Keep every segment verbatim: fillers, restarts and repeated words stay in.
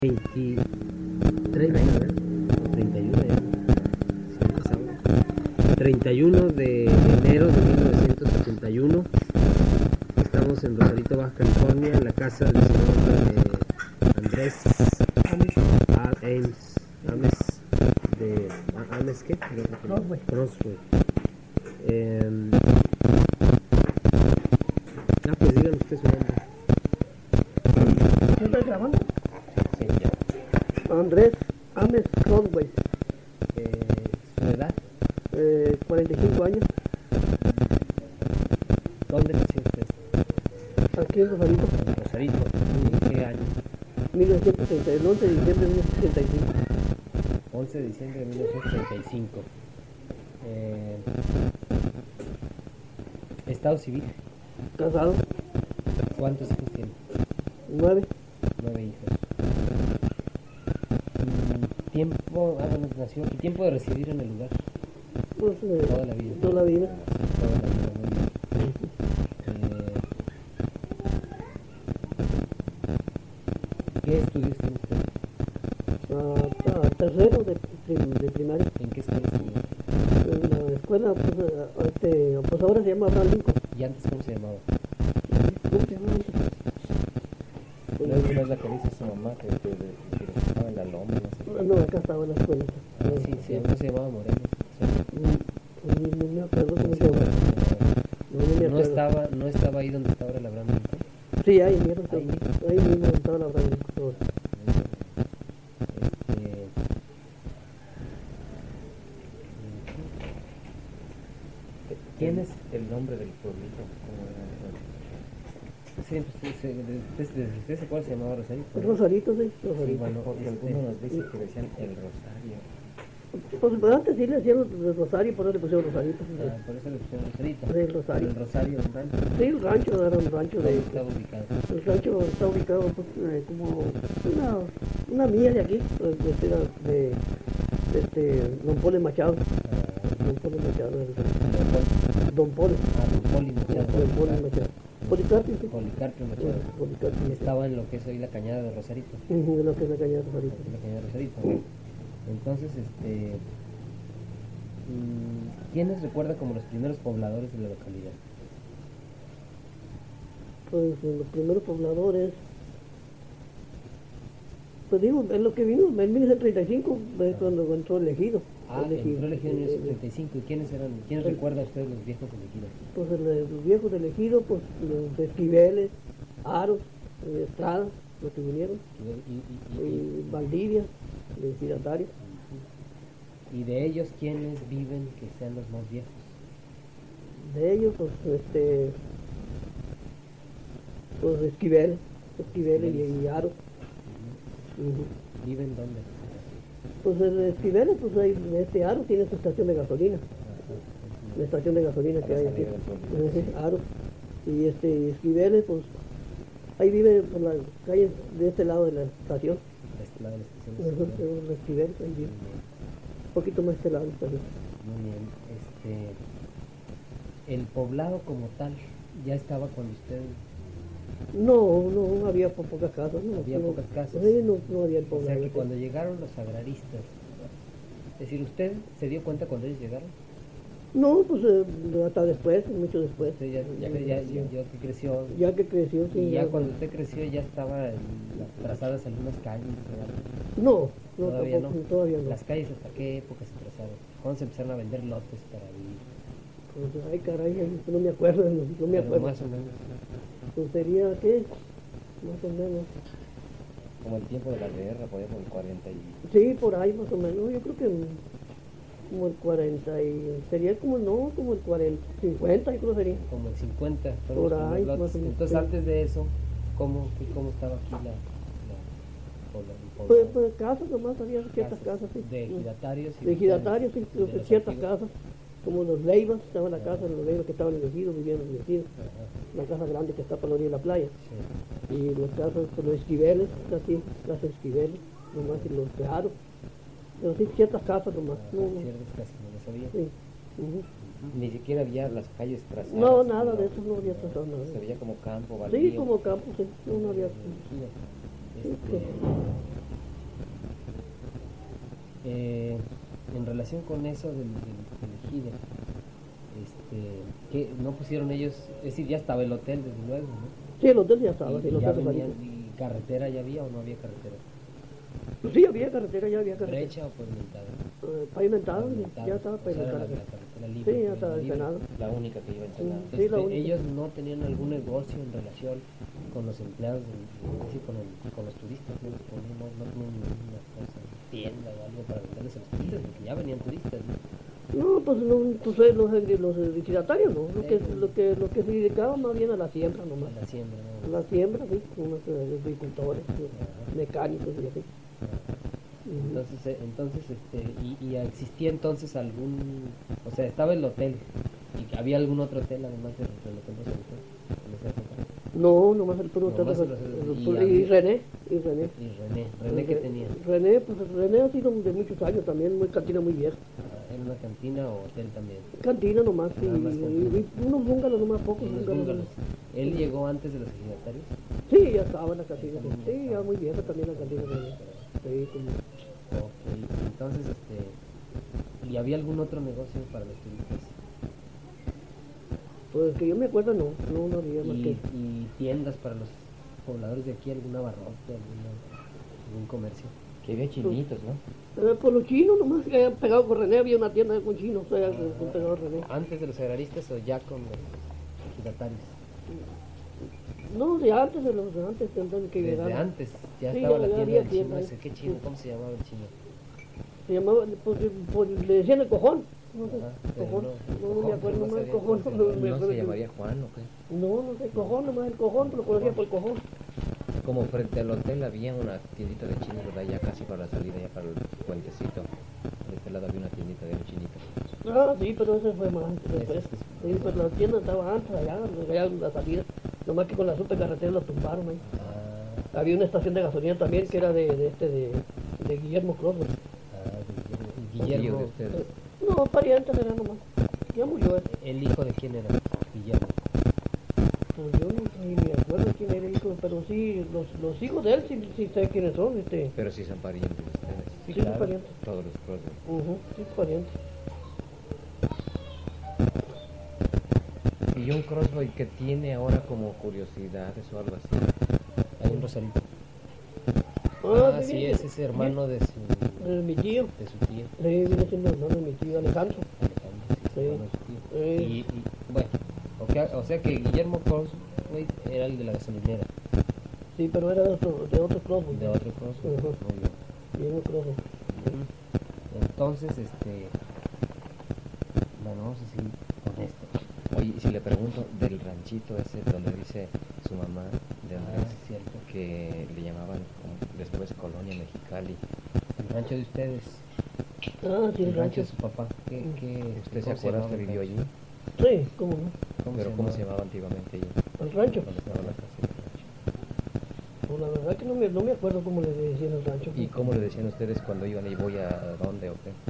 veintitrés, treinta y uno, ya, sí, empezamos. treinta y uno de enero de mil novecientos setenta y uno. Estamos en Rosarito, Baja California, en la casa del señor eh, Andrés Ames, Ames, Ames de Ames, ¿qué? Crossway. Crossway. Eh, ah, pues díganme usted su nombre. ¿Estás grabando? Sí, ya. Andrés Ames Crossway, Eh, ¿Su edad? eh, cuarenta y cinco años, ¿Dónde nació usted? aquí en Rosarito, En Rosarito. ¿En qué año? mil novecientos treinta y uno, once de diciembre de mil novecientos treinta y cinco. once de diciembre de mil novecientos treinta y cinco. Eh, Estado civil. Casado, ¿Cuántos hijos tiene? nueve, Nueve hijos. Mm, Tiempo, ah, bueno, nació aquí. Tiempo de residir en el lugar. pues eh, Toda la vida. toda la vida. Toda la vida, muy bien. Eh, ¿Qué estudios tiene usted? Ah, ah, tercero de, prim- de primaria. ¿En qué escuela estudió? En la escuela, pues, eh, este, pues ahora se llama Abraham Lincoln. ¿Y antes cómo se llamaba? ¿Cómo se llama antes? Pues, No es la que dice su mamá que, que, que, que estaba en la loma, no sé. ah, no, acá estaba en la escuela. Sí, sí, ¿cómo se llamaba Moreno? Mm, Ni, ni me acuerdo cómo se llama. No, no me No acuerdo. estaba, no estaba ahí donde está ahora el Abraham Lincoln. Sí, ahí mismo, Ahí mismo. ahí mismo estaba la Abraham Lincoln. Este, ¿quién es? El nombre del pueblito? ¿Cómo era? Siempre se, se, desde, desde usted se acuerda se llamaba Rosarito. ¿no? Rosarito, sí, Sí, Rosarito. bueno, Porque este, algunos nos dicen que decían el Rosario. Pues, pues antes sí le hacían el Rosario, por eso le pusieron Rosarito. Sí, ah, por eso le pusieron Rosarito. Sí, el Rosario. El Rosario, un rancho. Sí, el rancho era un rancho ¿Dónde de... estaba ubicado? El rancho está ubicado pues, eh, como una, una milla de aquí, pues, de, de, de, de este, Don Pole Machado. Ah, Don Pole Machado. el- Pol- Don Pole. ah, Don Poli Machado. Don Pole Machado. Policarpio, sí. Policarpio Machado. Policarpio Machado. Estaba en lo que es hoy la cañada de Rosarito. Ujú, de lo que es la cañada de Rosarito. La cañada de Rosarito. Entonces, este, mm, ¿quiénes recuerda como los primeros pobladores de la localidad? Pues eh, los primeros pobladores, pues digo, es lo que vino en mil novecientos treinta y cinco, es cuando entró el ejido. Ah, el entró el ejido en mil novecientos eh, treinta y cinco. ¿Y quiénes eran? ¿Quiénes el- recuerda usted los viejos del ejido? Pues el- los viejos del ejido, pues los Esquiveles, Aros, eh, Estrada, los que vinieron, Y, y- y- y- y Valdivia, el ejidatario. y de ellos, ¿quiénes viven que sean los más viejos? De ellos, pues este, pues Esquivel, Esquiveles y, y Aros. Ujú. ¿Viven dónde? Pues el Esquiveles, pues hay, este Aros tiene su estación de gasolina. La estación de gasolina A que la hay aquí, salida del pueblo. Ese, Aro. Y este Esquiveles, pues ahí vive por la calle de este lado de la estación. De este lado de la estación de Ujú, Esquivel. los Esquiveles, ahí vive. Un poquito más este lado de la estación. Muy bien. Este, el poblado como tal ya estaba cuando usted... No, no, había po- pocas casas. No, Había no, pocas casas. sí, no, no había el O poblado. sea que cuando llegaron los agraristas, es decir, ¿usted se dio cuenta cuando ellos llegaron? No, pues eh, hasta después, mucho después. Usted ya, ya, ya, ya- ya que creció, Ya que creció, sí. y ya ya- cuando usted creció ya estaban trazadas algunas calles. ¿verdad? No, no, Todavía tampoco, no. todavía no. ¿Las calles hasta qué época se trazaron? ¿Cuándo se empezaron a vender lotes para vivir? Pues, ay, caray, ay, no me acuerdo, no, no me Pero acuerdo. más o menos, Pues sería, ¿qué? Más o menos. Como el tiempo de la guerra, por ejemplo, el cuarenta y... Sí, por ahí más o menos. Yo creo que como el cuarenta y... Sería como, no, como el cuarenta, cincuenta, yo creo que sería. como el cincuenta. fueron Por los primeros ahí, lotes. más o menos, Entonces, sí. antes de eso, ¿cómo, qué- cómo estaba aquí la, la, pobla- el Pues, poblado? pues casas nomás, había ciertas casas, sí. De ejidatarios. y De ejidatarios, sí, de creo que los ciertas antiguos. casas. Como los Leivas, estaba la casa de los Leivas que estaban en el ejido, vivían en el ejido. Ajá, La casa grande que está para la orilla de la playa. sí. Y los casas, pues, los Esquiveles, así, casas Esquiveles, nomás, y los de Aro. Pero sí, ciertas casas nomás. Ah, No, no, ciertas casas, no lo sabía. sí. Ujú. Ni siquiera había las calles trazadas. No, nada de eso, no había tratado nada. Se veía como campo, Sí, baldío. como campo, sí, no, no había. Fíjate. Este, eh, en relación con eso del, del, del ejido, este, que no pusieron ellos, es decir, ya estaba el hotel desde luego, ¿no? Sí, el hotel ya estaba, Y, sí, el y ya hotel de venían, Jalisco. y carretera ya había o no había carretera, Pues sí, había carretera, ya había carretera. brecha o pavimentada. Eh, pavimentado, sí, Pavimentada. ya estaba O sea, era la, pavimentado. la carretera libre. Sí, ya que estaba iba libre. encenado. La única que iba a Ensenada. Sí, la Este, única. ellos no tenían algún negocio en relación con los empleados, del- es decir, con, el, con los turistas, no, les ponían- no, no tenían ninguna cosa, tienda o algo para venderles a los turistas, porque ya venían turistas, ¿no? No, pues no, pues eh, los, los ejidatarios, ¿no? Lo que, lo, que, lo que se dedicaba más bien a la siembra nomás. A la siembra, A ¿no? la siembra, sí, unos eh, agricultores, eh, mecánicos y así. Ujú. Entonces, eh, entonces este, y, y existía entonces algún, o sea, estaba el hotel, y había algún otro hotel además del, del hotel Rosarito en esa época. No, nomás el puro hotel. Nomás de- el hotel, el- y y, había- René, y René. Y René, René que tenía, René, pues René ha sido de muchos años también, muy cantina muy vieja. Ah, ¿era una cantina o hotel también? Cantina nomás, y, Nada más cantina. y- y unos bungalows nomás, pocos Unos bungalows. bungalows. Él llegó antes de los ejidatarios. Sí, ya estaba en la cantina. Ahí también Sí, ya estaba. muy vieja también la cantina. René. Sí, como... Ok, entonces, este, ¿y había algún otro negocio para los turistas? Pues que yo me acuerdo, no, no, no había más Y, que. y tiendas para los pobladores de aquí, algún abarrote, alguna, algún comercio. Que había chinitos, ¿no? Eh, por los chinos nomás que habían pegado con René, había una tienda con chinos, o sea, con pegado René. ¿Antes de los agraristas o ya con los ejidatarios? No, de antes de los de antes, de antes que Desde llegaron. antes ya Sí, estaba ya la tienda había del chino tienda ahí. ese. ¿Qué chino? ¿Cómo se llamaba el chino? Se llamaba, pues, pues, le decían el cojón. No sé, Ajá, pero cojón. no, No, no me cojón, acuerdo no más, sabía cojón. cómo se No, llamaba. me ¿No acuerdo se que- llamaría Juan o qué? no, no sé, cojón, nomás el cojón, lo conocía por el cojón. Como frente al hotel había una tiendita de chinos, ¿verdad? Ya casi para la salida, ya para el puentecito. De este lado había una tiendita de chinitos. Ah, sí, pero ese fue más antes, después. Ese es- Sí, pues la tienda estaba antes, allá, allá en la salida. Nomás que con la supercarretera lo tumbaron ahí. Ah, Había una estación de gasolina también que era de, de este, de, de Guillermo Crosby. ah, de Tío Guillermo. de ustedes. No, parientes era nomás. Ya murió él. ¿El hijo de quién era? Guillermo. Pues yo no ni me acuerdo quién era el hijo, pero sí, los, los hijos de él sí, sí sé quiénes son, este. Pero sí son parientes de ustedes. Sí, claro. son parientes. Todos los Crosby. Ujú, sí, parientes. Y un Crosby que tiene ahora como curiosidades o algo así. Hay un Rosarito. Ah, Ah, sí, sí, sí. ese es hermano de su, De mi tío. de su tío. Sí, viene siendo hermano de mi tío Alejandro. Alejandro, sí, es Sí. hermano de su tío. Sí. Y, y, bueno, o, que- o sea que Guillermo Crosby era el de la gasolinera, Sí, pero era de otro, de otro Crosby. de otro Crosby. Ujú. Muy bien. Guillermo Crosby. Entonces, este, bueno, vamos a seguir con esto. Oye, y si le pregunto del ranchito ese donde dice su mamá de Ah, Andrés, sí, cierto. que le llamaban como después Colonia Mexicali. El rancho de ustedes, Ah, sí, el el rancho rancho. de su papá. ¿Qué, qué, ¿Usted se cómo acuerda llamaba que el vivió allí? rancho? Sí, cómo no. ¿Cómo Pero se ¿cómo llamaba? se llamaba antiguamente allí? El rancho. Cuando estaba la casa del rancho. Pues la verdad que no me, no me acuerdo cómo le decían el rancho. ¿Y cómo le decían ustedes cuando iban y voy a dónde o qué?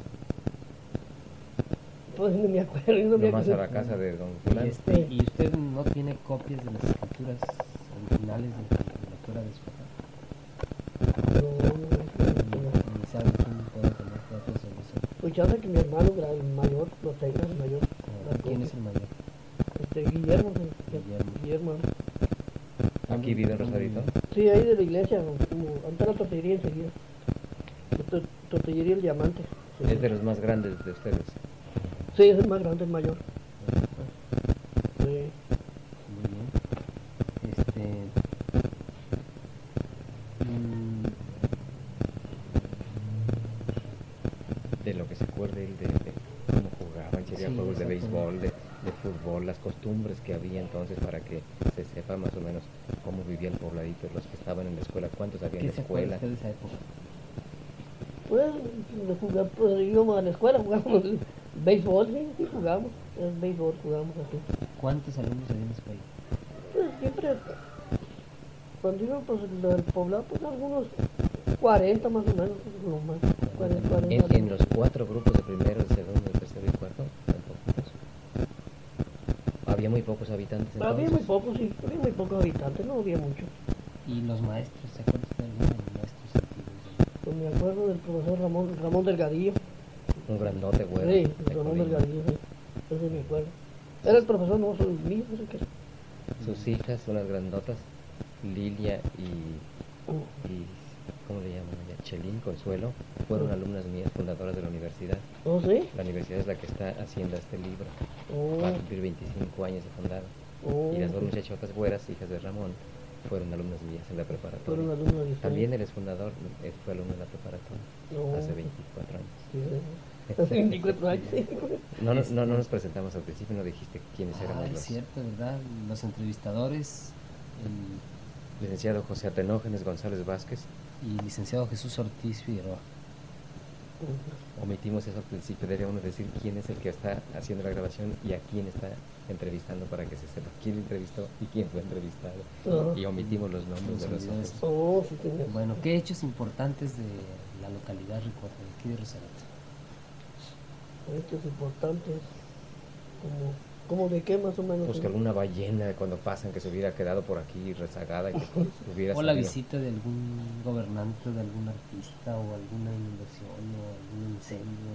Pues no me acuerdo, no me Nomás a acuerdo. la casa de don Y, fulano. este, ¿y usted no tiene copias de las escrituras originales de la lectura de su papá? No, no, no, no. Ni, ni sabe quién puede tener copias de eso. Pues ya sé que mi hermano gra- el mayor lo tenga, el mayor. Ah, ¿Quién es el mayor? Este, Guillermo. sí, Guillermo. Guillermo. ¿Aquí vive en Rosarito? Sí, ahí de la iglesia, como antes la tortillería enseguida. La to- tortillería El Diamante. Sí. Es de los más grandes de ustedes. Sí, es el más grande, el mayor. Sí. Muy bien. Este. mm, De lo que se acuerde él de, de cómo jugaban, sería Sí, juegos de exactamente. béisbol, de, de fútbol, las costumbres que había entonces para que se sepa más o menos cómo vivía el pobladito, los que estaban en la escuela, cuántos había en ¿Qué la se acuerda escuela. usted de esa época? Pues, de jugar, pues íbamos a la escuela, jugábamos el béisbol, sí, sí jugamos. El béisbol jugamos así. ¿Cuántos alumnos había en la escuela? Pues siempre, cuando iba pues el, el poblado, pues algunos cuarenta más o menos, no más, cuarenta, cuarenta. En, en los cuatro grupos de primero, de segundo, de tercero y cuarto, tampoco. Había muy pocos habitantes entonces. Había muy pocos, sí, había muy pocos habitantes, no había muchos. ¿Y los maestros? ¿Se acuerda usted de alguno? pues me acuerdo del profesor Ramón, Ramón Delgadillo. Un grandote, güero. Sí, de Ramón Colima. Delgadillo, sí. Ese me acuerdo. Era el profesor, no, soy mío, no sé qué. Sus hijas, unas grandotas, Lilia y, Oh, y ¿cómo le llaman ella? Chelín, Consuelo, fueron alumnas mías fundadoras de la universidad. ¿Oh, sí? La universidad es la que está haciendo este libro. Oh, Va a cumplir veinticinco años de fundada. oh, Y las dos muchachotas güeras, hijas de Ramón, fueron alumnas mías en la preparatoria. fueron alumnos de También él es fundador, él fue alumno de la preparatoria No. hace veinticuatro años. Sí, sí. Hace veinticuatro años, sí. No, no, no, no nos presentamos al principio, no dijiste quiénes éramos Ah, es los. cierto, ¿verdad? Los entrevistadores, el Licenciado José Atenógenes González Vázquez. y licenciado Jesús Ortiz Figueroa. Omitimos eso al principio, deberíamos decir quién es el que está haciendo la grabación y a quién está entrevistando para que se sepa quién entrevistó y quién fue entrevistado. Ajá. Y omitimos los nombres de los Los otros. Oh, sí, señor. Bueno, ¿qué hechos importantes de la localidad recuerdan aquí de Rosarito? Hechos importantes, como, como de qué más o menos. Pues que alguna ballena cuando pasan que se hubiera quedado por aquí rezagada y que hubiera O la salido. visita de algún gobernante, de algún artista, o alguna inundación, o algún incendio,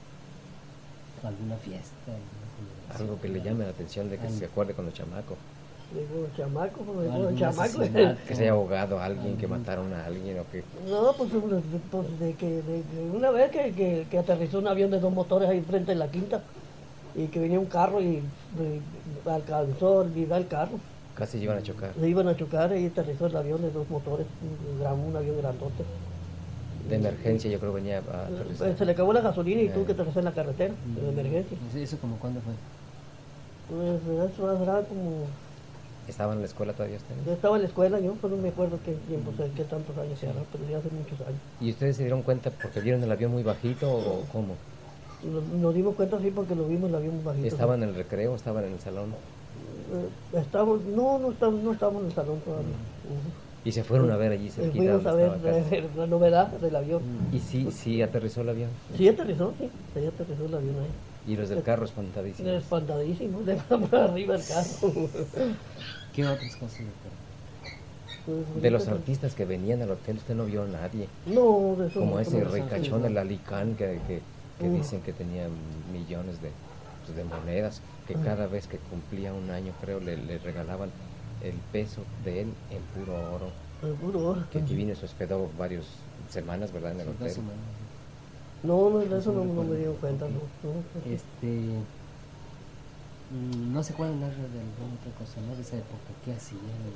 o alguna fiesta. alguna celebración. Algo que le llame la atención de que Algo. se acuerde cuando chamaco. Digo, chamaco, como O digo, algún chamaco. asesinato. Que se haya ahogado a alguien, que Algún- mataron a alguien o que. No, pues, pues, pues, de que de, de una vez que, que, que aterrizó un avión de dos motores ahí frente en la quinta y que venía un carro y, y alcanzó a olvidar el carro. Casi iban a chocar. Se iban a chocar y aterrizó el avión de dos motores, un, gran- un avión grandote. De emergencia, yo creo venía a Eh, aterrizar. Se le acabó la gasolina y Eh. tuvo que aterrizar en la carretera, de emergencia. Pues, ¿eso como cuándo fue? Pues eso era como... ¿Estaban en la escuela todavía ustedes? Yo estaba en la escuela, yo pues no me acuerdo qué tiempo, o sea, qué tantos años se hará, pero ya hace muchos años. ¿Y ustedes se dieron cuenta porque vieron el avión muy bajito o cómo? Nos, nos dimos cuenta sí porque lo vimos el avión muy bajito. ¿Estaban en el recreo? ¿Estaban en el salón? Eh, estábamos, no, no estábamos, no estábamos en el salón todavía. Ujú. Y se fueron a ver allí Eh, cerquita Fuimos donde a ver estaba acá. eh, la novedad del avión. ¿Y sí, sí aterrizó el avión? Sí aterrizó, sí, sí aterrizó el avión ahí. Y los del carro espantadísimos. Espantadísimo, de por arriba el carro. ¿Qué otras cosas recuerdan? Pues, De los ahorita- artistas que venían al hotel, usted no vio a nadie. No, de eso Como no, ese no. ricachón, el Alicán, que, que, que Mm. dicen que tenía millones de, pues, de monedas, que Mm. cada vez que cumplía un año, creo, le, le regalaban el peso de él en puro oro. El puro oro. Que aquí vino y se hospedó varias semanas, ¿verdad? En el Dos hotel. semanas. No, no, de eso no, no me dio cuenta, no. no. Este. mm, No se acuerdan nada de alguna otra cosa, ¿no? De esa época. ¿Qué hacían?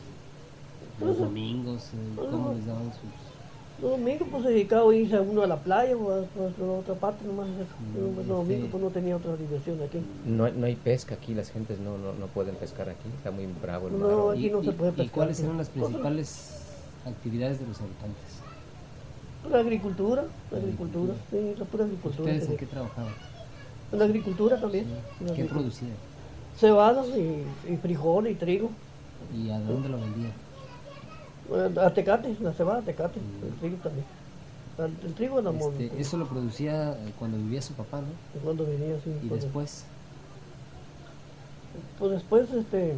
Los domingos, eh, ¿cómo les daban sus. Los domingos pues se dedicaba a irse uno a la playa o a, a otra parte nomás. Eso. Mm, Los domingos sí. pues no tenía otra diversión aquí. No, hay- no hay pesca aquí, las gentes no, no, no pueden pescar aquí, está muy bravo el mar. No, o- aquí no se puede ¿Y pescar, cuáles sí. eran las principales actividades de los habitantes? La agricultura, la agricultura, sí, la pura agricultura. ¿Ustedes en tenía. qué trabajaban? La agricultura también. la ¿Qué agricultura. producían? Cebadas y, y frijol y trigo. ¿Y a dónde lo vendían? Eh, A Tecate, la cebada Tecate, Mm. el trigo también. El, el trigo era mon- Este, eso lo producía eh, cuando vivía su papá, ¿no? cuando venía así. Y pues, después, pues después, este.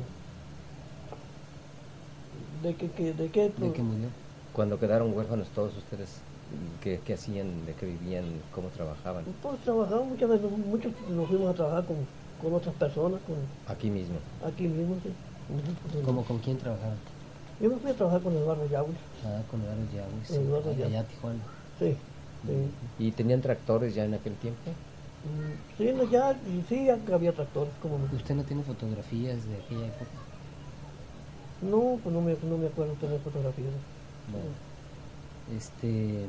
¿De qué? qué- ¿De qué? de que murió. Cuando quedaron huérfanos todos ustedes, ¿qué, qué hacían, de qué vivían, cómo trabajaban? Pues trabajamos muchas veces, muchos nos fuimos a trabajar con, con otras personas, con, Aquí mismo. aquí mismo, sí. Pues, ¿Cómo, ¿Con quién trabajaban? Yo me fui a trabajar con Eduardo Yagüez, Ah, con Eduardo Yagüez, Con Eduardo allá Yagüez. a Tijuana. sí. sí. ¿Y tenían tractores ya en aquel tiempo? Mm, Sí, no, ya, y sí, ya había tractores, como no. ¿Usted no tiene fotografías de aquella época? No, pues no me, no me acuerdo tener fotografías. No. Este.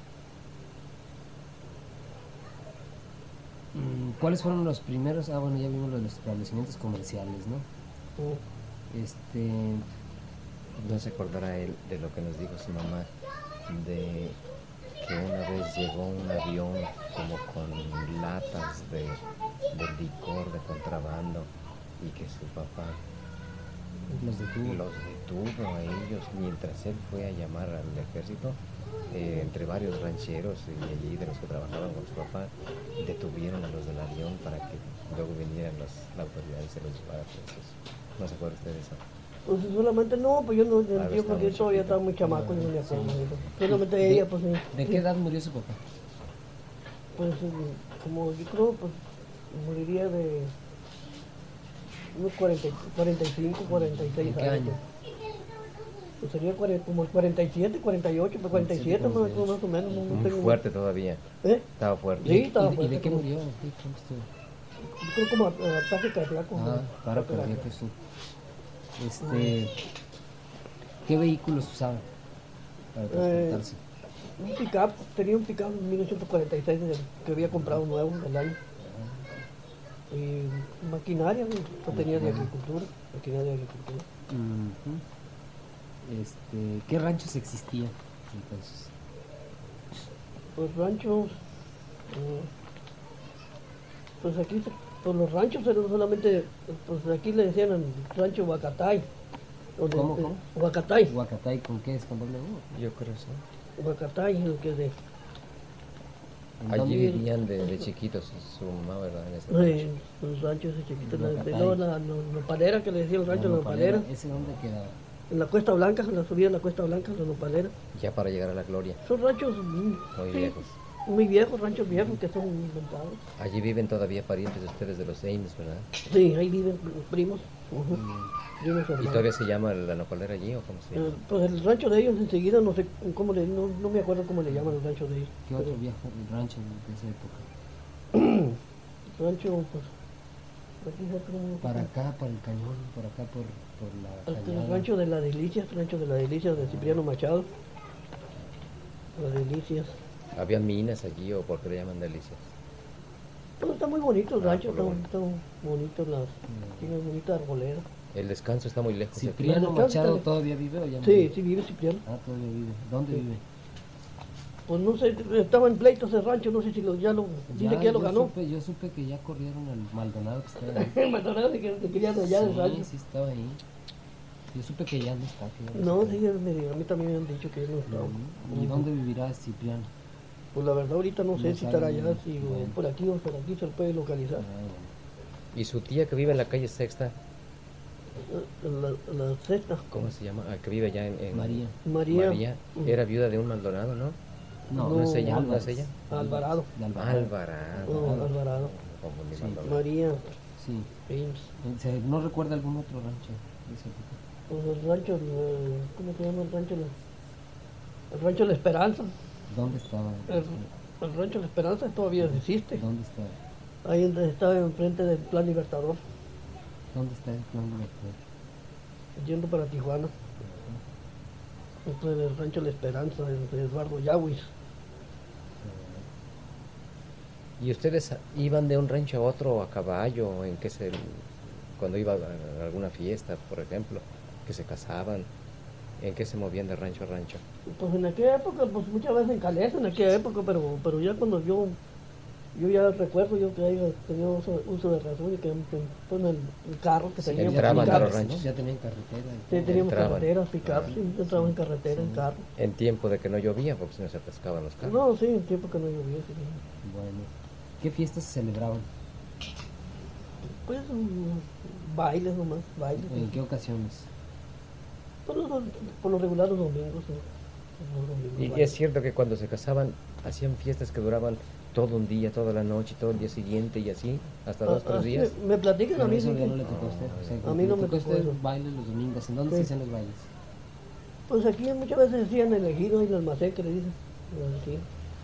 mm, ¿Cuáles fueron los primeros? Ah, bueno, ya vimos lo de los establecimientos comerciales, ¿no? Mm. Este. No se acordará él de lo que nos dijo su mamá, de que una vez llegó un avión como con latas de, de licor de contrabando y que su papá Los detuvo. los detuvo a ellos mientras él fue a llamar al ejército. Eh, entre varios rancheros y allí de los que trabajaban con su papá, detuvieron a los del avión para que luego vinieran los, la autoridad y se los llevara presos. ¿No se acuerda usted de eso? Pues solamente no, pues yo no, yo, Ah, yo estaba porque muy todavía chiquito. estaba muy chamaco, yo no me acuerdo. de eso. Solamente ¿De- ella, pues sí. ¿De qué edad murió su papá? Pues eh, como yo creo, pues moriría de unos cuarenta, cuarenta y cinco, cuarenta y seis ¿En qué años. año? Pues sería cuarenta, como cuarenta y siete, cuarenta y ocho, pues cuarenta y siete más, cuarenta y ocho. más o menos. No, no Muy tengo- fuerte todavía. ¿Eh? Estaba fuerte. Sí, ¿Y, estaba y de fuerte, qué como- murió? ¿Qué cómo estuvo? Yo creo como a- ataque cardíaco. Ah, ¿no? paro Ataque cardíaco, sí. Este, ¿qué vehículos usaba para transportarse? Un pick-up, tenía un pick-up en mil novecientos cuarenta y seis que había comprado nuevo el año. Y maquinaria, pues tenía de agricultura, maquinaria de agricultura. Ujú. Este, ¿qué ranchos existían entonces? Los ranchos, eh, pues aquí, se- pues los ranchos eran solamente, pues aquí le decían el rancho Huacatay. donde- ¿Cómo, eh, cómo? Huacatay, ¿Huacatay con qué es? ¿Con doble U? Yo creo sí. Huacatay, el que de, ¿En Allí dónde? vivían de, de chiquitos su mamá, ¿verdad? En ese rancho. eh, los ranchos de chiquitos, la, de, Huacatay. no, la no- nopalera, que le decía el rancho La Nopalera, Nopalera. ¿Ese dónde quedaba? en la Cuesta Blanca, en la subida de la Cuesta Blanca, la Nopalera. Ya para llegar a la gloria. Son ranchos mm, Muy sí, viejos. muy viejos, ranchos viejos que son inventados. Allí viven todavía parientes de ustedes de los Ames, ¿verdad? Sí, ahí viven los primos. ujú, primos ¿Y hermanos. todavía se llama la nopalera allí o cómo se llama? Eh, pues el rancho de ellos enseguida, no sé cómo le, no, no me acuerdo cómo le llaman el rancho de ellos. ¿Qué otro Pero viejo rancho de esa época? el rancho, pues, aquí cerca, ¿cómo? Para acá, para el cañón, por acá, por, por la el, cañada. rancho de la Delicia, el rancho de la Delicia de Cipriano Machado. Las Delicias. ¿Habían minas allí o por qué le llaman delicias? Pues está muy bonito el Ah, rancho, por lo está, está bonito, las, tiene bonita arboleda. El descanso está muy lejos de aquí. ¿Cipriano Bueno, Machado entonces- todavía vive o ya Sí, murió? sí vive Cipriano. Ah, todavía vive. ¿Dónde Sí. vive? Pues no sé, estaba en pleito ese rancho, no sé si lo, ya lo, dice que ya lo yo ganó. Supe, yo supe que ya corrieron al Maldonado que estaba ahí. Maldonado que que querían allá del Sí, rancho. sí estaba ahí. Yo supe que ya no está. que ya No, está. sí, me- a mí también me han dicho que no estaba. Ujú. ¿Y dónde vivirá Cipriano? Pues la verdad ahorita no sé No si estará sabe, allá, si o bueno. por aquí o por aquí se lo puede localizar. Ah, bueno. ¿Y su tía que vive en la calle Sexta, Eh, La, la sexta, cómo se llama? Ah, que vive allá en, en- María. María, María, era viuda de un Maldonado, ¿no? No, ¿No es ella? ¿No Álvarez. es ella? Alvarado. De Alvarado. Alvarado. No, Alvarado. Me confundí, Sí. Maldonado. María, Sí. James. O sea, ¿no recuerda algún otro rancho de esa época? Pues el rancho, eh, ¿cómo se llama el rancho? El rancho La Esperanza. ¿Dónde estaba? El, el rancho La Esperanza todavía existe. ¿Dónde está? Ahí donde está enfrente del Plan Libertador, ¿Dónde está el plan director? yendo para Tijuana. Entonces el rancho La Esperanza, de Eduardo Yawis. ¿Y ustedes iban de un rancho a otro a caballo? ¿En qué se, cuando iba a alguna fiesta, por ejemplo, que se casaban? ¿En qué se movían de rancho a rancho? Pues en aquella época, pues muchas veces en caleza, en aquella época, pero, pero ya cuando yo, yo ya recuerdo yo que haya tenido uso, uso de razón y que, que pues, en el, el carro que Sí, teníamos, entraban a pick-up, los ¿no? ranchos. Ya tenían carretera. y sí, todo. teníamos entraban. carreteras, pick-up, sí, entramos en carretera, en carro. En tiempo de que no llovía, porque si no se atascaban los carros. No, sí, en tiempo que no llovía, sí. Bueno, ¿qué fiestas se celebraban? Pues mm, bailes nomás, bailes. ¿En qué ocasiones? Por los, por los regulares domingos, sí. Los domingos, Y bailes. es cierto que cuando se casaban, hacían fiestas que duraban todo un día, toda la noche, todo el día siguiente y así, hasta dos, Ah, tres así días. Me, me platican a Pero mí, eso sí, ya que- no le tocó a usted. O sea, A mí no le me tocó a tocó usted eso. bailes los domingos. ¿En dónde Sí. se hacían los bailes? Pues aquí muchas veces decían el ejido y el almacén que le dicen. el ejido.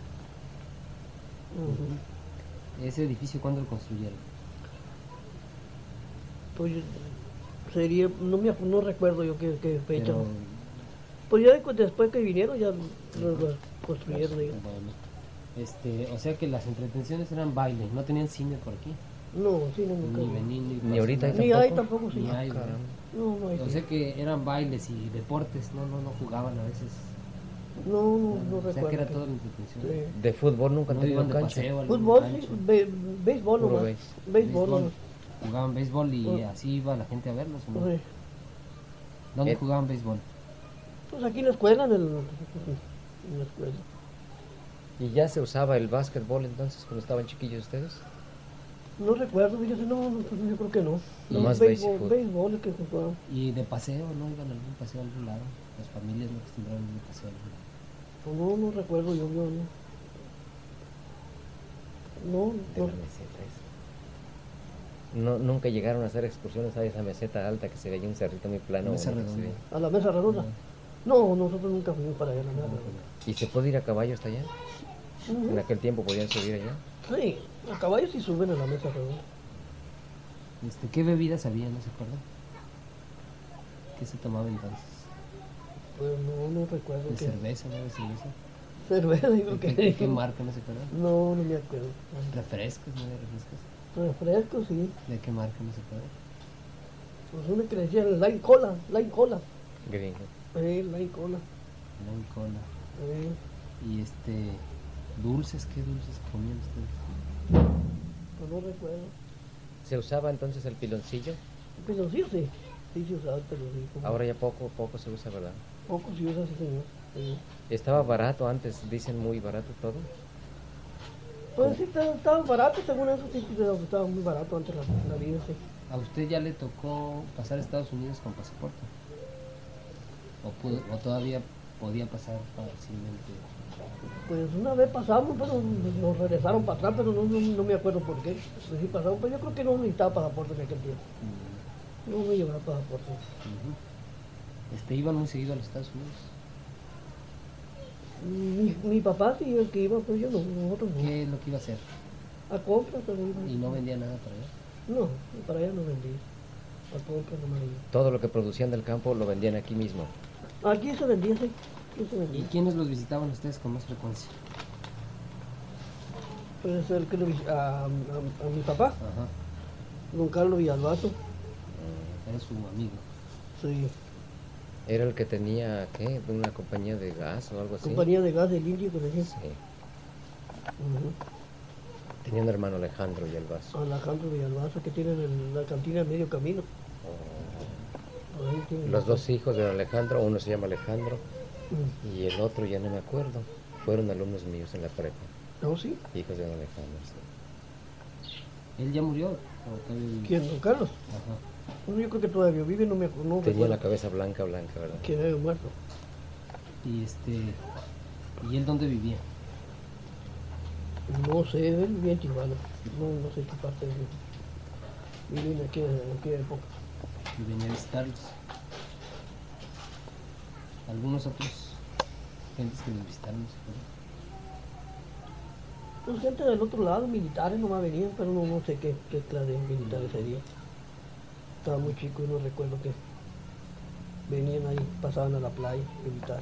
Ujú. ¿Ese edificio cuándo lo construyeron? Pues sería, no me acu- no recuerdo yo qué, qué fecha. Pero, Pues ya después, después que vinieron ya lo, lo construyeron ellos. bueno, este, o sea que las entretenciones eran bailes, no tenían cine por aquí. No, sí, no, nunca. Ni venir, ni Ni ahorita pasar. Ni hay tampoco, sí. Ni hay, Caramba. No, no hay. O sí. sea que eran bailes y deportes, no, no, no jugaban a veces. No, no, no o sea recuerdo. que era que- toda la entretención. sí. De fútbol nunca han No tenido iban de cancha. paseo a algún Fútbol, rancho. sí, be- béisbol Puro nomás. béis. Béisbol nomás. Jugaban béisbol y Pues- así iba la gente a verlos. ¿o no? Sí. ¿Dónde Eh. jugaban béisbol? Pues aquí en la escuela, en, el, en la escuela. ¿Y ya se usaba el básquetbol entonces cuando estaban chiquillos ustedes? No recuerdo, fíjese, no, no, pues yo creo que no. Nomás béisbol, béisbol. béisbol es que jugaban. ¿Y de paseo, no iban a algún paseo a algún lado? Las familias no acostumbraban ir de paseo a algún lado. Pues no, no recuerdo yo, yo no. No, De no. la meseta esa. No, nunca llegaron a hacer excursiones a esa meseta alta que se veía un cerrito muy plano. Mesa bonito, redonda. sí. A la mesa redonda. No, nosotros nunca fuimos para allá, la No, nada. ¿Y se puede ir a caballo hasta allá? Ujú. En aquel tiempo podían subir allá. Sí, a caballos sí suben a la mesa redonda. Este, ¿qué bebidas había, no se acuerdan? ¿Qué se tomaba entonces? Pues no, no recuerdo. ¿De qué. cerveza, no de cerveza? Cerveza, digo ¿De que. qué, qué marca, no se acuerdan? No, no me acuerdo. ¿Refrescos, no de refrescos? Refresco, sí. ¿De qué marca, no se acuerdan? Pues uno que le decían Lime Cola, Lime Cola. Gringo. Eh, Lime Cola. Lime Cola. Eh, Y este, dulces, ¿qué dulces comían ustedes? pues no recuerdo. ¿Se usaba entonces el piloncillo? El peloncillo sí. Sí se usaba el peloncillo. Ahora ya poco, poco se usa, ¿verdad? Poco se usa, sí, señor. Sí. Estaba barato antes, dicen muy barato todo. Pues sí, estaba, estaba barato, según eso, sí, pero estaba muy barato antes la, la vida, sí. ¿A usted ya le tocó pasar a Estados Unidos con pasaporte? ¿O, pudo- o todavía podía pasar fácilmente? Pues una vez pasamos, pero nos regresaron para atrás, pero no, no, no me acuerdo por qué. Pues sí pasamos, pero yo creo que no necesitaba pasaporte en aquel tiempo. Mm, No me llevaba pasaporte. ujú. Este, ¿iban muy seguido a los Estados Unidos? Mi, mi papá sí, el que iba, pues yo no, nosotros no. ¿Qué es lo que iba a hacer? A compras, pero iba. ¿Y no vendía nada para allá? No, para allá no vendía. A compras no me iba. Todo lo que producían del campo lo vendían aquí mismo. Aquí se vendía, sí. Aquí se ¿Y vendía. quiénes los visitaban ustedes con más frecuencia? Pues el que lo vis- a, a, a mi papá, Ajá, don Carlos Villalbazo. era su amigo. Sí. Era el que tenía, ¿qué? Una compañía de gas o algo así. Compañía de gas del Indio, que decía. Sí. Ujú. Tenía un hermano Alejandro y el vaso. Alejandro Villalbazo, que tienen el- la cantina en medio camino. Por ahí tienen- Los dos hijos de Alejandro, uno se llama Alejandro Mm. y el otro ya no me acuerdo. Fueron alumnos míos en la prepa, ¿No, sí? hijos de don Alejandro. Sí. ¿Él ya murió? ¿O todavía vive? ¿Quién? ¿Don Carlos? Ajá. Bueno, yo creo que todavía vive, no me acuerdo. No Tenía recuerdo la cabeza blanca, blanca, ¿verdad? que había muerto. Y este, ¿y él dónde vivía? No sé, él vivía en Tijuana. No, no sé qué parte de vivía en aquella, en aquella época. Y venía a visitarlos. Algunos otros gentes que los visitaron, ¿no se acuerdan? Pues gente del otro lado, militares nomás venían, pero no, no sé qué, qué clase de militares sería. Estaba muy chico y no recuerdo que venían ahí, pasaban a la playa, militares.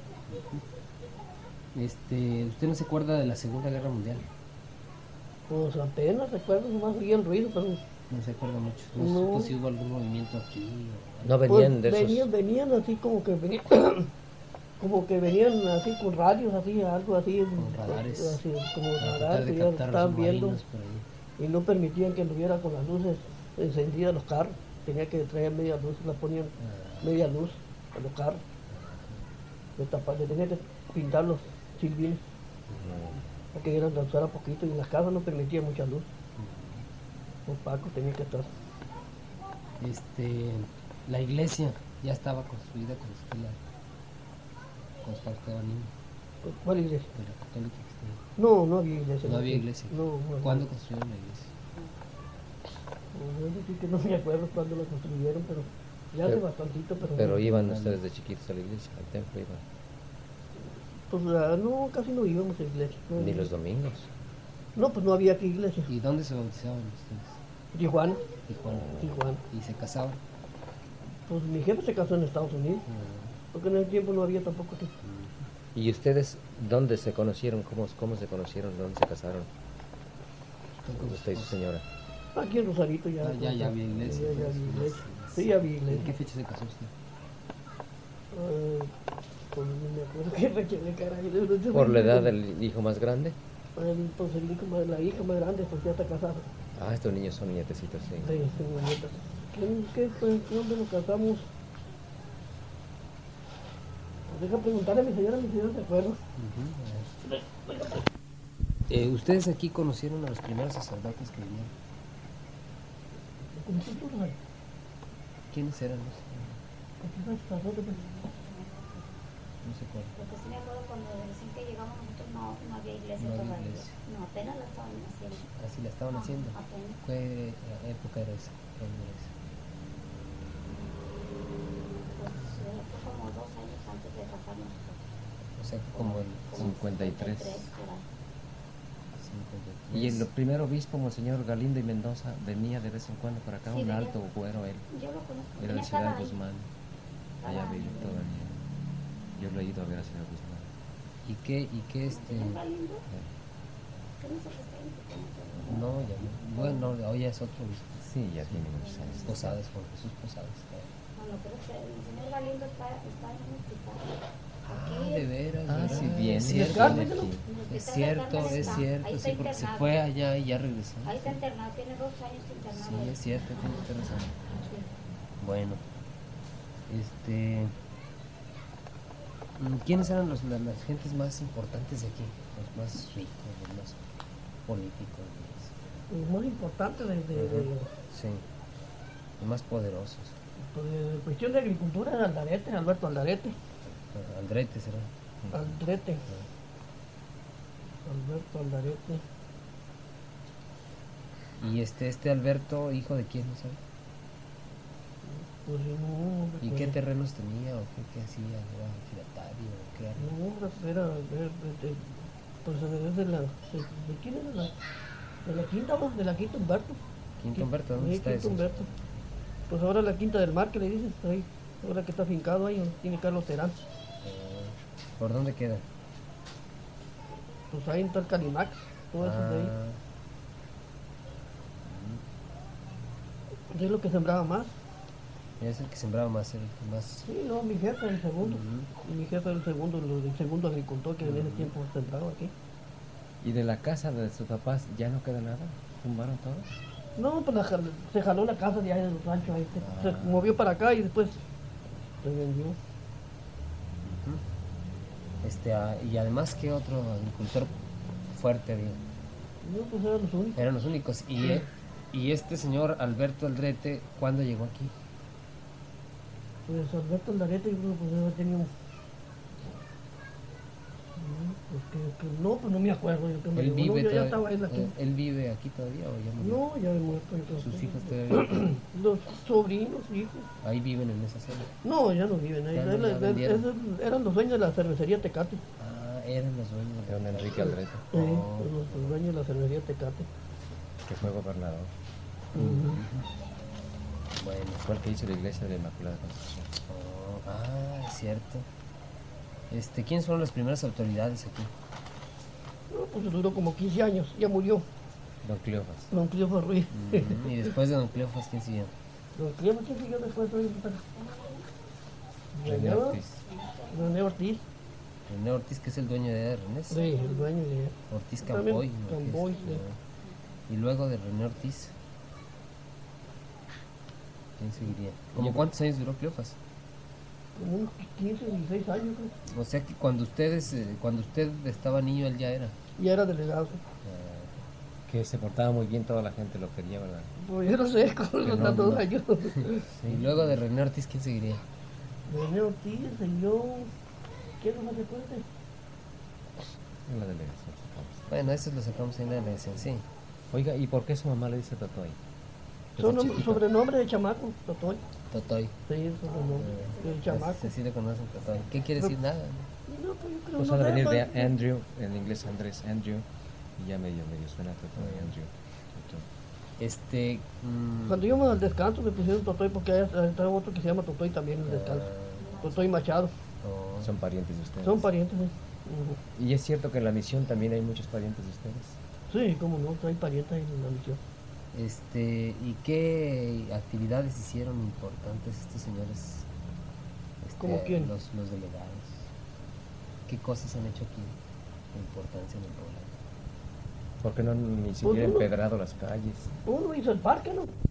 Este, ¿usted no se acuerda de la Segunda Guerra Mundial? Pues apenas recuerdo, nomás oía el ruido, pero No se acuerda mucho. No, No. supo si hubo algún movimiento aquí. o- No pues, venían de esos. venían, venían así como que venían, como que venían así con radios, así, algo así, Con radares. así, como para tratar radares, de que ya captar a los estaban viendo submarinos por ahí. y no permitían que anduviera con las luces encendidas los carros. Tenía que traer media luz, la ponían Ah, media luz a los carros. Le, tapa- le tenía que pintar los silbines Mm. para que eran lanzara poquito y en las casas no permitía mucha luz. Opaco tenía que estar. Este, la iglesia ya estaba construida cuando usted la, cuando estaba usted niño, ¿Cuál iglesia? de la católica que usted- No, no había iglesia. No había iglesia. No, no había. ¿Cuándo construyeron la iglesia? No, yo sí que no me acuerdo cuándo la construyeron, pero ya hace Pero- bastantito, pero, Pero no, iban ustedes de chiquitos a la iglesia, al templo iban. pues ah, no, casi no íbamos a iglesia. No, Ni los domingos. no, pues no había aquí iglesia. ¿Y dónde se bautizaban ustedes? Tijuana, Tijuana. Tijuana. ¿Y se casaban? Pues mi jefe se casó en Estados Unidos, Ah, porque en ese tiempo no había tampoco aquí. ¿Y ustedes dónde se conocieron? ¿Cómo, cómo se conocieron? ¿Dónde se casaron? ¿usted con su Usted y su esposa? señora. Aquí en Rosarito ya. Ah, ya, ya había iglesia. Ya, ya había entonces, iglesia. sí, Sí, ya había ¿En iglesia. qué fecha se casó usted? Ah, pues no me acuerdo qué fecha de caray. ¿Por la edad del hijo más grande? El, pues el hijo más- la hija más grande, pues ya está casada. Ah, estos niños son nietecitos, sí. Sí, tengo nietas. ¿Qué, qué fue? ¿Dónde nos casamos? Pues deja preguntarle a mi señora, mi señora se acuerda. Ujú, a ver. Eh, ¿Ustedes aquí conocieron a los primeros sacerdotes que vinieron? como tú, tú sabes. ¿Quiénes eran los? Aquí está el sacerdote, pues. No sé cuál. Lo que sí me acuerdo cuando recién que llegamos nosotros no, no había iglesia No había todavía. iglesia. No, apenas la estaban haciendo. Así la estaban Ajá, haciendo. apenas. ¿Qué época era esa? ¿Cuándo era esa? Pues eh, fue como dos años antes de casarnos. O sea, como el cincuenta y tres. Por ahí. cincuenta y tres. Y el primer obispo, Monseñor Galindo y Mendoza, venía de vez en cuando para acá, Sí, un venía. alto güero él. Yo lo conozco. Era de Venía Ciudad cada año. Guzmán. Cada Allá año vive venía. todavía. Yo lo he ido a ver a Ciudad Guzmán. ¿Y qué, y qué este? ¿Monseñor Galindo? eh, Que no se restaurante, como todo. No, ya no. Bueno, hoy ya es otro obispo. Sí, ya tiene muchos años. Posadas, Juan Jesús Posadas. Bueno, pero que el señor Galindo está, está en un hospital. Ah, de veras. Ah, ¿verdad? sí, bien. Es ¿En el cierto, Carmen, viene no? aquí. En el Es hospital cierto, del Carmen es está. cierto, Ahí sí, está porque se internado. fue allá y ya regresó. Ahí está internado, tiene dos años internado. Sí, es cierto, tiene usted razón. Sí. Bueno, este, mm, ¿quiénes eran los, las, las gentes más importantes de aquí? Los más ricos, los más políticos, los- Lo más importante de, de, de, sí, los más poderosos. pues, de cuestión de agricultura era Aldarete, Alberto Aldarete. Ah, Aldrete será. Aldrete. Alberto Aldarete. Y este, este Alberto, hijo de quién, ¿no sabe? Pues no, ¿Y pues, qué terrenos tenía o qué, qué hacía? ¿Era ejidatario o qué era? no, pues, era, era, de- pues es de la, de, de quién era la, de la quinta, ¿no? De la quinta Humberto. Quinto Humberto, ¿dónde Sí, está Quinto eso? Humberto. Pues ahora la quinta del mar que le dicen, ahí, ahora que está afincado ahí, donde tiene Carlos Terán. Ah, ¿por dónde queda? Pues ahí está el Calimax, todo eso de ahí. Ah, Es lo que sembraba más. es el que sembraba más, el que más... Sí, no, mi jefe el segundo. Ujú. Y mi jefe el segundo, lo- el segundo agricultor que en ese tiempo sembraba aquí. ¿Y de la casa de sus papás ya no queda nada? ¿Tumbaron todo? No, pues la jal- se jaló la casa de ahí del rancho, ahí se, Ah. se movió para acá y después se vendió. Ujú. Este, ah, y además, ¿qué otro agricultor fuerte había? No, pues eran los únicos. Eran los únicos. Y, Sí. eh, y este señor Alberto Aldrete, ¿cuándo llegó aquí? Pues Alberto Aldarete, yo creo que pues ya teníamos. Pues que, que no, pues no me acuerdo. Yo que me ¿Él llegó. vive, No, yo ya todavía- estaba ahí aquí. eh, ¿Él vive aquí todavía o ya murió? No, ya he muerto. yo creo. ¿Sus hijos todavía? Los sobrinos, hijos. Ahí viven en esa zona. No, ya no viven ahí. Ya no, Él- ya él- vendieron. esos eran los dueños de la cervecería Tecate. Ah, eran los dueños De don Enrique Aldrete, Sí, Oh. los, los dueños de la cervecería Tecate. que fue gobernador. Bueno. Fue el que hizo la iglesia de la Inmaculada Concepción. Oh, ah, es cierto. Este, ¿quiénes fueron las primeras autoridades aquí? No, pues duró como quince años, ya murió. Don Cleofas. Don Cleofas Ruiz. Ujú. Y después de Don Cleofas, ¿quién siguió? Don Cleofas, ¿quién siguió después? René René Ortiz. René Ortiz. René Ortiz, que es el dueño de René. Sí, el dueño de... Ortiz También Campoy. ¿no? Que es- Campoy, sí. ah. Y luego de René Ortiz, ¿quién seguiría? ¿Cómo Yo- cuántos años duró Cleofas? Como unos quince, dieciséis años, creo. O sea que cuando ustedes, eh, cuando usted estaba niño, él ya era. Y era delegado. Ah, Que se portaba muy bien, toda la gente lo quería, ¿verdad? Pues yo no sé, con los no, tantos no. años. Y luego de René Ortiz, ¿quién seguiría? René Ortiz, yo... ¿Quién no me recuerda? En la delegación. sacamos. Bueno, eso lo sacamos en la elección, sí. Oiga, ¿y por qué su mamá le dice Totoy? Desde Son nom- chiquito. sobrenombre de chamaco, Totoy. Totoy. Sí, sobrenombre del chamaco. Así le conocen Totoy. ¿Qué quiere decir? Nada. No, pues yo creo Pues no ha de sé, venir de pues, Andrew, en inglés Andrés, Andrew, y ya medio, medio suena Totoy, Andrew. Totoy. Este. mm, Cuando íbamos al descanso me pusieron Totoy porque hay está otro que se llama Totoy también en el descanso. Totoy Machado. oh, Son parientes de ustedes. Son parientes, sí. Ujú. Y es cierto que en la misión también hay muchos parientes de ustedes. Sí, cómo no, hay parientes ahí en la misión. Este, ¿y qué actividades hicieron importantes estos señores? Este, ¿Cómo quién? Los, los delegados. ¿Qué cosas han hecho aquí de importancia en el poblado? Porque no ni siquiera uno- empedrado las calles. Uno hizo el parque, ¿no?